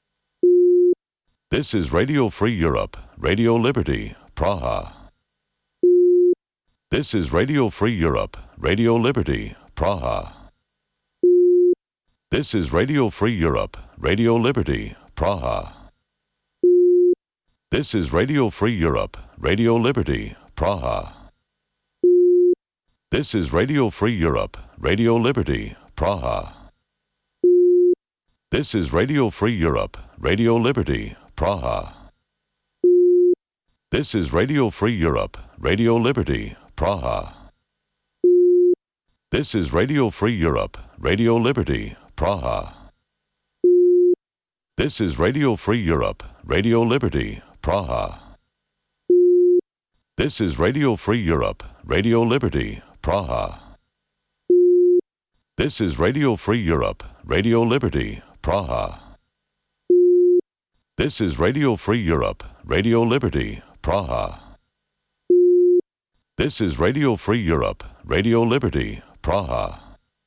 This is Radio Free Europe, Radio Liberty, Praha. This is Radio Free Europe, Radio Liberty, Praha. This is Radio Free Europe, Radio Liberty, Praha. This is Radio Free Europe, Radio Liberty, Praha. This is Radio Free Europe, Radio Liberty, Praha. This is Radio Free Europe, Radio Liberty, Praha. This is Radio Free Europe, Radio Liberty, Praha. This is Radio Free Europe, Radio Liberty, Praha. This is Radio Free Europe, Radio Liberty, Praha. This is Radio Free Europe, Radio Liberty, Praha. This is Radio Free Europe, Radio Liberty, Praha. This is Radio Free Europe, Radio Liberty, Praha. This is Radio Free Europe, Radio Liberty, Praha.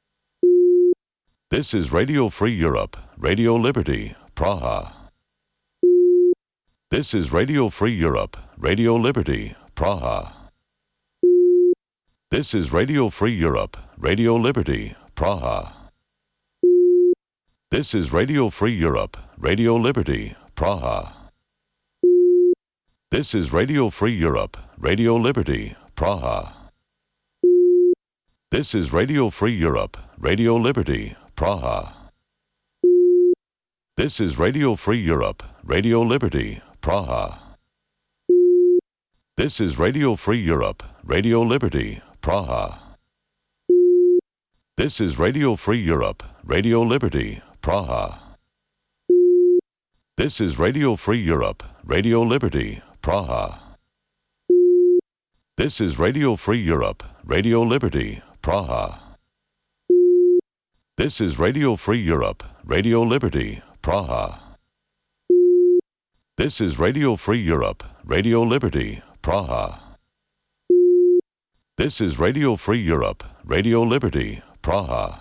This is Radio Free Europe, Radio Liberty, Praha. This is Radio Free Europe, Radio Liberty, Praha. This is Radio Free Europe, Radio Liberty, Praha. This is Radio Free Europe, Radio Liberty, Praha. This is Radio Free Europe, Radio Liberty, Praha. This is Radio Free Europe, Radio Liberty, Praha. This is Radio Free Europe, Radio Liberty, Praha. This is Radio Free Europe, Radio Liberty, Praha. This is Radio Free Europe, Radio Liberty, Praha. This is Radio Free Europe, Radio Liberty, Praha. This is Radio Free Europe, Radio Liberty, Praha. This is Radio Free Europe, Radio Liberty, Praha. This is Radio Free Europe, Radio Liberty, Praha. This is Radio Free Europe, Radio Liberty, Praha.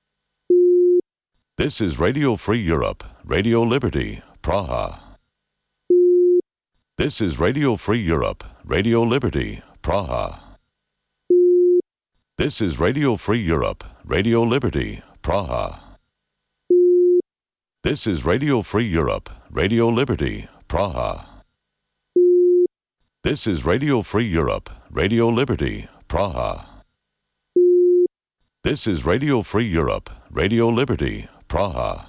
This is Radio Free Europe, Radio Liberty, Praha. This is Radio Free Europe, Radio Liberty, Praha. This is Radio Free Europe, Radio Liberty, Praha. This is Radio Free Europe, Radio Liberty, Praha. This is Radio Free Europe, Radio Liberty, Praha. This is Radio Free Europe, Radio Liberty, Praha.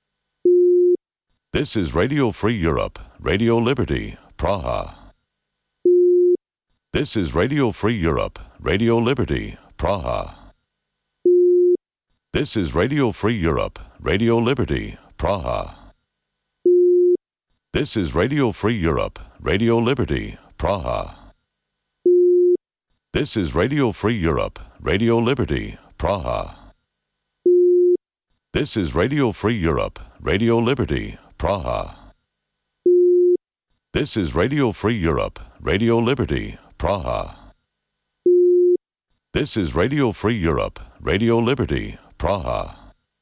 This is Radio Free Europe, Radio Liberty, Praha. This is Radio Free Europe, Radio Liberty, Praha. This is Radio Free Europe, Radio Liberty, Praha. This is Radio Free Europe, Radio Liberty, Praha. This is Radio Free Europe, Radio Liberty, Praha. This is Radio Free Europe, Radio Liberty, Praha. This is Radio Free Europe, Radio Liberty, Praha. This is Radio Free Europe, Radio Liberty, Praha.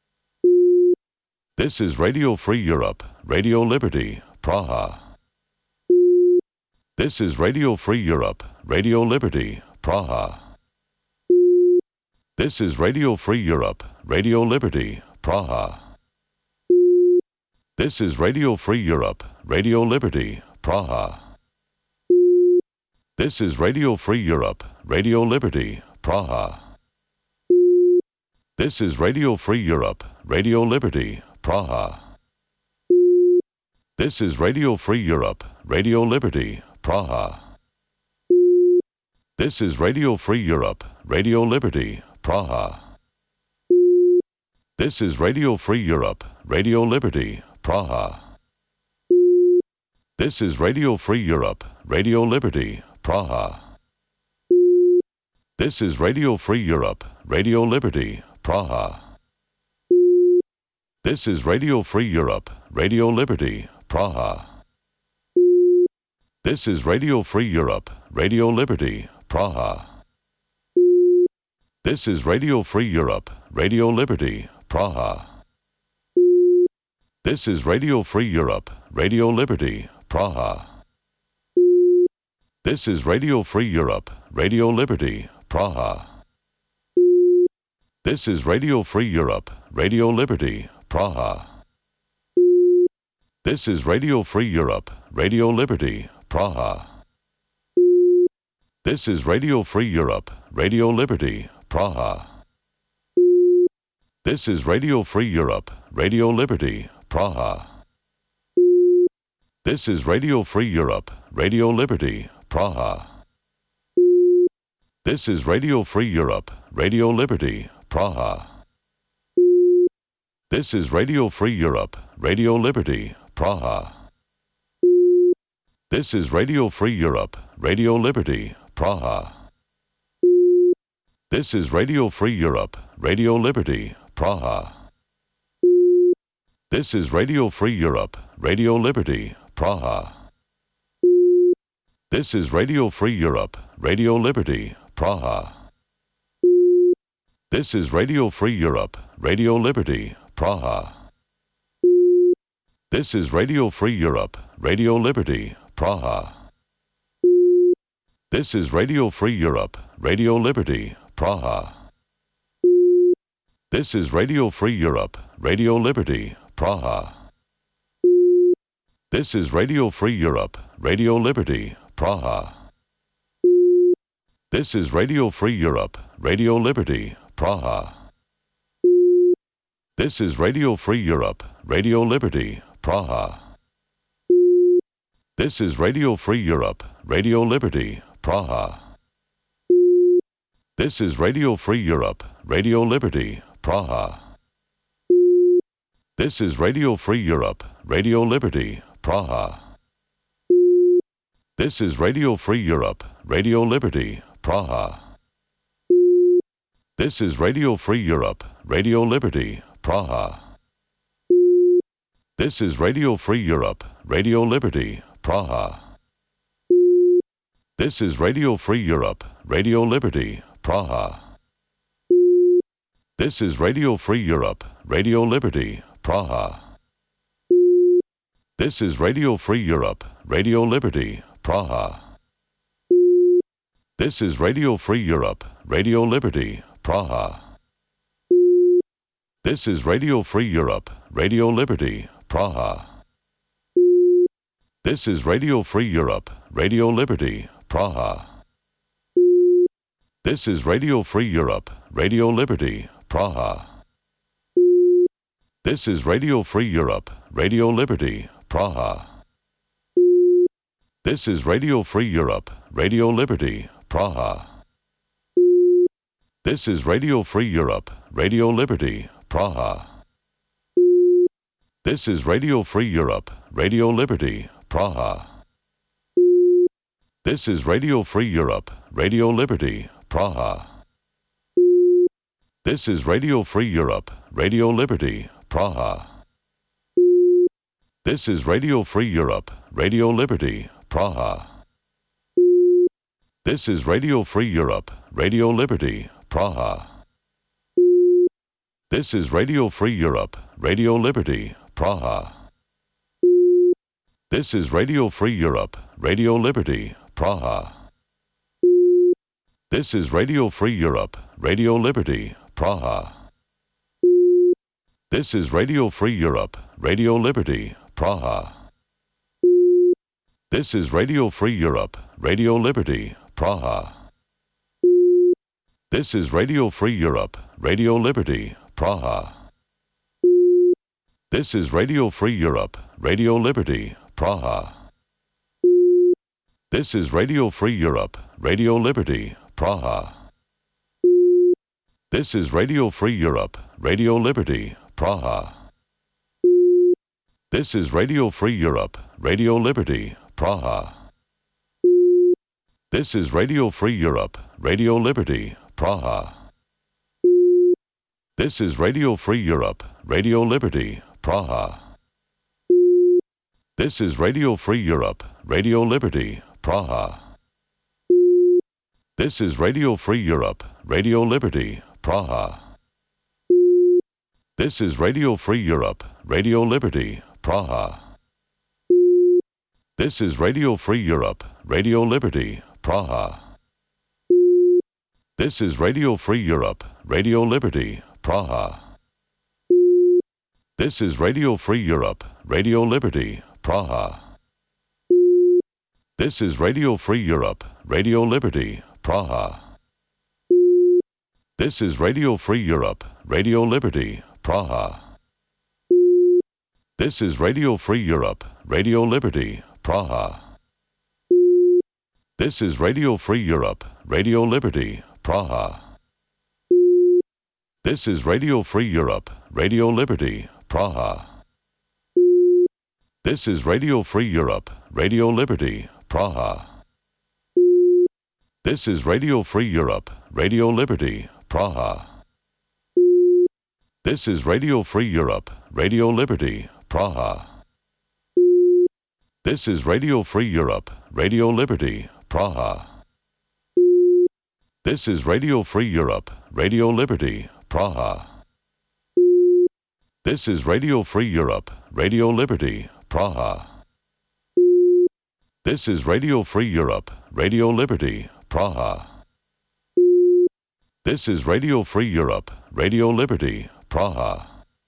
This is Radio Free Europe, Radio Liberty, Praha. This is Radio Free Europe, Radio Liberty, Praha. This is Radio Free Europe, Radio Liberty, Praha. This is Radio Free Europe, Radio Liberty, Praha. This is Radio Free Europe, Radio Liberty, Praha. This is Radio Free Europe, Radio Liberty, Praha. This is Radio Free Europe, Radio Liberty, Praha. This is Radio Free Europe, Radio Liberty, Praha. This is Radio Free Europe, Radio Liberty, Praha. This is Radio Free Europe, Radio Liberty, Praha. This is Radio Free Europe, Radio Liberty, Praha. This is Radio Free Europe, Radio Liberty, Praha. This is Radio Free Europe, Radio Liberty, Praha. This is Radio Free Europe, Radio Liberty, Praha. This is Radio Free Europe, Radio Liberty, Praha. This is Radio Free Europe, Radio Liberty, Praha. This is Radio Free Europe, Radio Liberty, Praha. This is Radio Free Europe, Radio Liberty, Praha. This is Radio Free Europe, Radio Liberty, Praha. This is Radio Free Europe, Radio Liberty, Praha. This is Radio Free Europe, Radio Liberty, Praha. This is Radio Free Europe, Radio Liberty, Praha. This is Radio Free Europe, Radio Liberty, Praha. This is Radio Free Europe, Radio Liberty, Praha. This is Radio Free Europe, Radio Liberty, Praha. This is Radio Free Europe, Radio Liberty, Praha. This is Radio Free Europe, Radio Liberty, Praha. This is Radio Free Europe, Radio Liberty, Praha. This is Radio Free Europe, Radio Liberty, Praha. This is Radio Free Europe, Radio Liberty, Praha. This is Radio Free Europe, Radio Liberty, Praha. This is Radio Free Europe, Radio Liberty, Praha. This is Radio Free Europe, Radio Liberty, Praha. This is Radio Free Europe, Radio Liberty, Praha. This is Radio Free Europe, Radio Liberty, Praha. This is Radio Free Europe, Radio Liberty, Praha. This is Radio Free Europe, Radio Liberty, Praha. This is Radio Free Europe, Radio Liberty, Praha. This is Radio Free Europe, Radio Liberty, Praha. This is Radio Free Europe, Radio Liberty, Praha. This is Radio Free Europe, Radio Liberty, Praha. This is Radio Free Europe, Radio Liberty, Praha. This is Radio Free Europe, Radio Liberty, Praha. This is Radio Free Europe, Radio Liberty, Praha. This is Radio Free Europe, Radio Liberty, Praha. This is Radio Free Europe, Radio Liberty, Praha. This is Radio Free Europe, Radio Liberty, Praha. This is Radio Free Europe, Radio Liberty, Praha. This is Radio Free Europe, Radio Liberty, Praha. This is Radio Free Europe, Radio Liberty, Praha. This is Radio Free Europe, Radio Liberty, Praha. This is Radio Free Europe, Radio Liberty, Praha. This is Radio Free Europe, Radio Liberty, Praha. This is Radio Free Europe, Radio Liberty, Praha. This is Radio Free Europe, Radio Liberty, Praha. This is Radio Free Europe, Radio Liberty, Praha. This is Radio Free Europe, Radio Liberty, Praha. This is Radio Free Europe, Radio Liberty, Praha. This is Radio Free Europe, Radio Liberty, Praha. This is Radio Free Europe, Radio Liberty, Praha. This is Radio Free Europe, Radio Liberty, Praha. This is Radio Free Europe, Radio Liberty, Praha. This is Radio Free Europe, Radio Liberty, Praha. This is Radio Free Europe, Radio Liberty, Praha. This is Radio Free Europe, Radio Liberty, Praha. This is Radio Free Europe, Radio Liberty, Praha. This is Radio Free Europe, Radio Liberty, Praha. This is Radio Free Europe, Radio Liberty, Praha. This is Radio Free Europe, Radio Liberty, Praha. This is Radio Free Europe, Radio Liberty, Praha. This is Radio Free Europe, Radio Liberty, Praha. This is Radio Free Europe, Radio Liberty, Praha. This is Radio Free Europe, Radio Liberty, Praha. This is Radio Free Europe, Radio Liberty, Praha. This is Radio Free Europe, Radio Liberty, Praha. This is Radio Free Europe, Radio Liberty, Praha. This is Radio Free Europe, Radio Liberty, Praha. This is Radio Free Europe, Radio Liberty, Praha. This is Radio Free Europe, Radio Liberty, Praha. This is Radio Free Europe, Radio Liberty, Praha. This is Radio Free Europe, Radio Liberty, Praha. This is Radio Free Europe, Radio Liberty, Praha. This is Radio Free Europe, Radio Liberty, Praha. This is Radio Free Europe, Radio Liberty, Praha. This is Radio Free Europe, Radio Liberty, Praha. This is Radio Free Europe, Radio Liberty, Praha.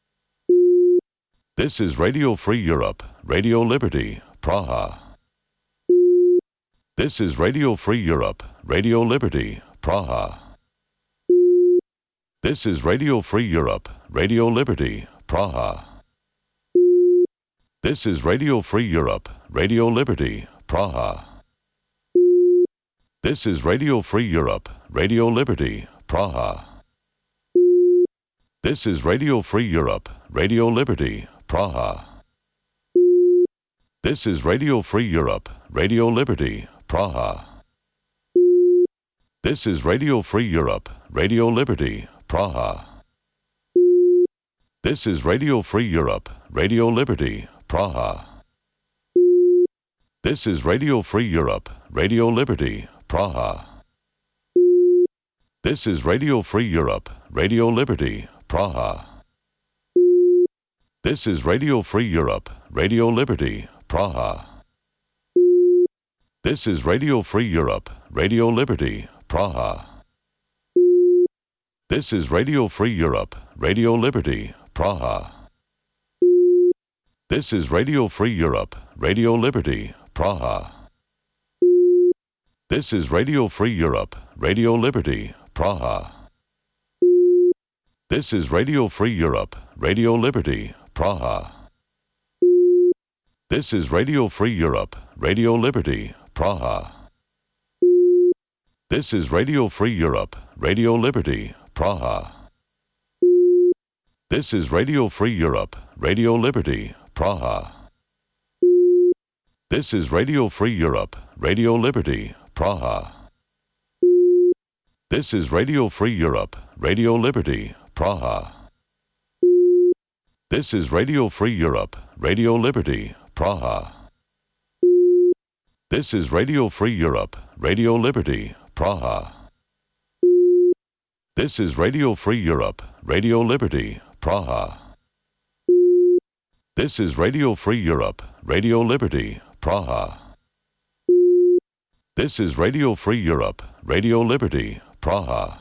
This is Radio Free Europe, Radio Liberty, Praha. This is Radio Free Europe, Radio Liberty, Praha. This is Radio Free Europe, Radio Liberty, Praha. This is Radio Free Europe, Radio Liberty, Praha. This is Radio Free Europe, Radio Liberty, Praha. This is Radio Free Europe, Radio Liberty, Praha. This is Radio Free Europe, Radio Liberty, Praha. This is Radio Free Europe, Radio Liberty, Praha. This is Radio Free Europe, Radio Liberty, Praha. This is Radio Free Europe, Radio Liberty, Praha. This is Radio Free Europe, Radio Liberty, Praha. This is Radio Free Europe, Radio Liberty, Praha. This is Radio Free Europe, Radio Liberty, Praha. This is Radio Free Europe, Radio Liberty, Praha. This is Radio Free Europe, Radio Liberty, Praha. This is Radio Free Europe, Radio Liberty, Praha. This is Radio Free Europe, Radio Liberty, Praha. This is Radio Free Europe, Radio Liberty, Praha. This is Radio Free Europe, Radio Liberty, Praha. This is Radio Free Europe, Radio Liberty, Praha. This is Radio Free Europe, Radio Liberty, Praha. This is Radio Free Europe, Radio Liberty, Praha. This is Radio Free Europe, Radio Liberty, Praha. This is Radio Free Europe, Radio Liberty, Praha. This is Radio Free Europe, Radio Liberty, Praha. This is Radio Free Europe, Radio Liberty, Praha. This is Radio Free Europe, Radio Liberty, Praha.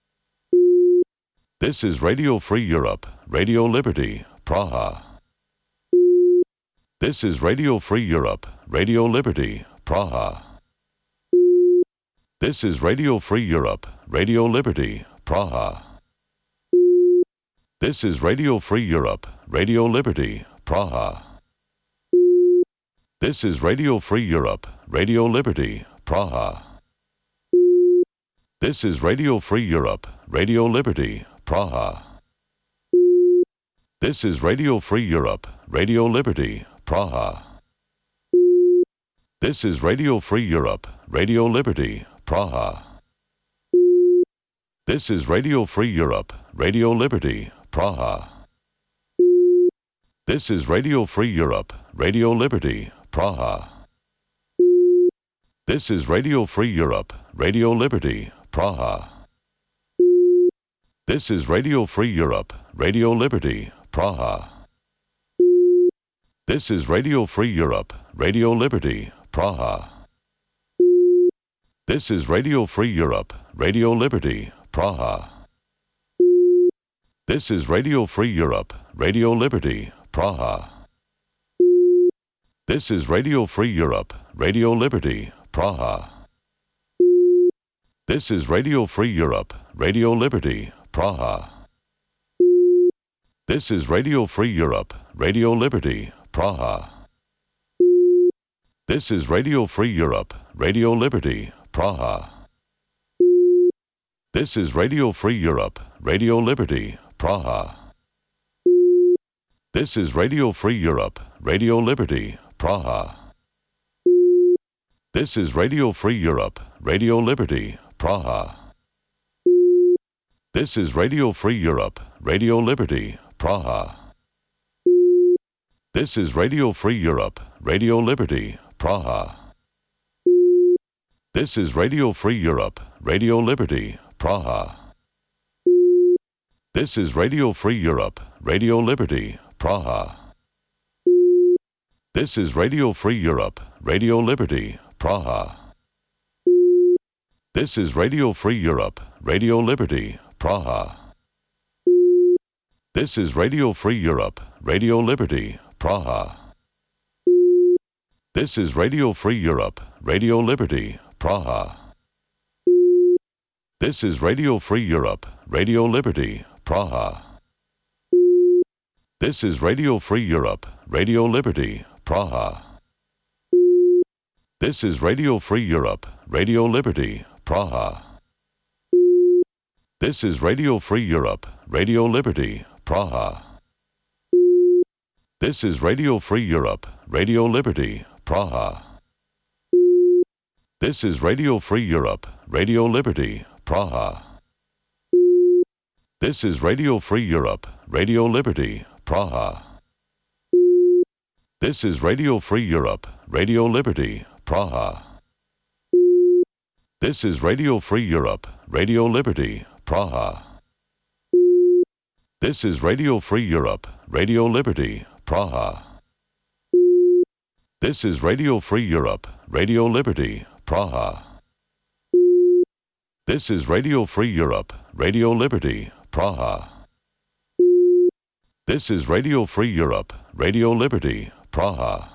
This is Radio Free Europe, Radio Liberty, Praha. This is Radio Free Europe, Radio Liberty, Praha. This is Radio Free Europe, Radio Liberty, Praha. This is Radio Free Europe, Radio Liberty, Praha. This is Radio Free Europe, Radio Liberty, Praha. This is Radio Free Europe, Radio Liberty, Praha. This is Radio Free Europe, Radio Liberty, Praha. This is Radio Free Europe, Radio Liberty, Praha. This is Radio Free Europe, Radio Liberty, Praha. This is Radio Free Europe, Radio Liberty, Praha. This is Radio Free Europe, Radio Liberty, Praha. This is Radio Free Europe, Radio Liberty, Praha. This is Radio Free Europe, Radio Liberty, Praha. This is Radio Free Europe, Radio Liberty, Praha. This is Radio Free Europe, Radio Liberty, Praha. This is Radio Free Europe, Radio Liberty, Praha. This is Radio Free Europe, Radio Liberty, Praha. This is Radio Free Europe, Radio Liberty, Praha. This is Radio Free Europe, Radio Liberty, Praha. This is Radio Free Europe, Radio Liberty, Praha. This is Radio Free Europe, Radio Liberty, Praha. This is Radio Free Europe, Radio Liberty, Praha. This is Radio Free Europe, Radio Liberty, Praha. This is Radio Free Europe, Radio Liberty, Praha. This is Radio Free Europe, Radio Liberty, Praha. This is Radio Free Europe, Radio Liberty, Praha. This is Radio Free Europe, Radio Liberty, Praha. This is Radio Free Europe, Radio Liberty, Praha. This is Radio Free Europe, Radio Liberty, Praha. This is Radio Free Europe, Radio Liberty, Praha. This is Radio Free Europe, Radio Liberty, Praha. This is Radio Free Europe, Radio Liberty, Praha. This is Radio Free Europe, Radio Liberty, Praha. This is Radio Free Europe, Radio Liberty, Praha. This is Radio Free Europe, Radio Liberty, Praha. This is Radio Free Europe, Radio Liberty, Praha. This is Radio Free Europe, Radio Liberty, Praha. This is Radio Free Europe, Radio Liberty, Praha. This is Radio Free Europe, Radio Liberty, Praha. This is Radio Free Europe, Radio Liberty, Praha. This is Radio Free Europe, Radio Liberty, Praha. This is Radio Free Europe, Radio Liberty, Praha. This is Radio Free Europe, Radio Liberty, Praha.